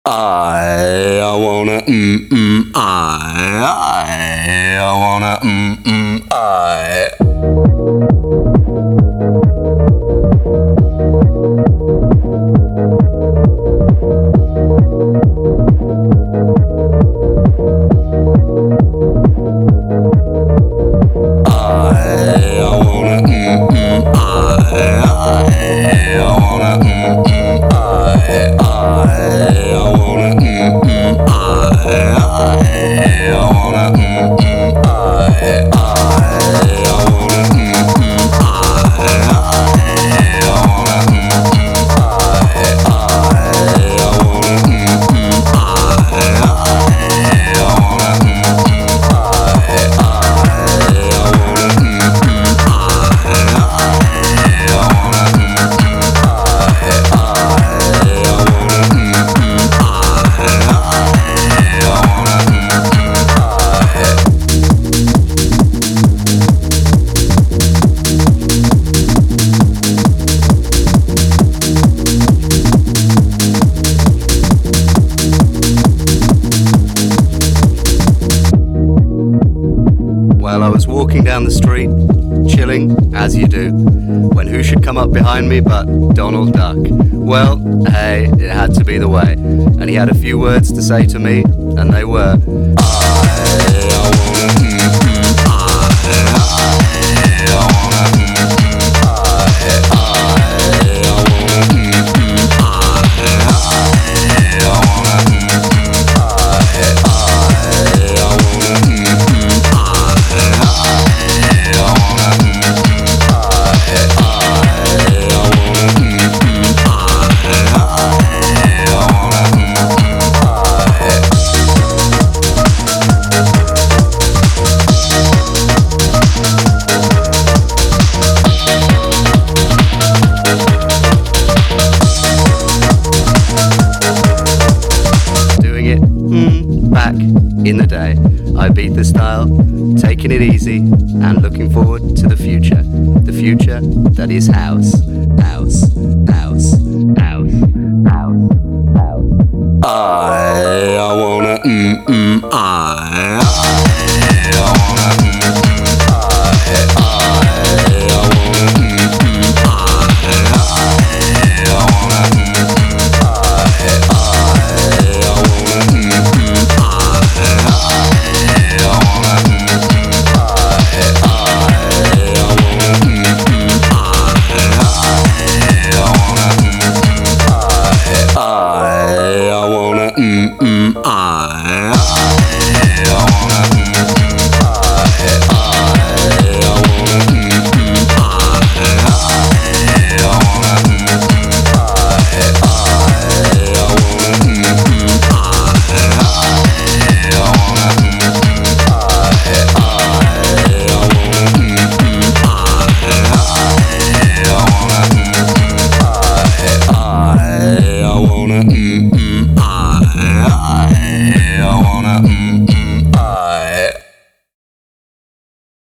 I wanna I wanna Well, I was walking down the street, chilling, as you do, when who should come up behind me but Donald Duck. Well, hey, it had to be the way. And he had a few words to say to me, and they were, back in the day. I beat the style, taking it easy, and looking forward to the future. The future that is house, house, house, house, house, house. I wanna I wanna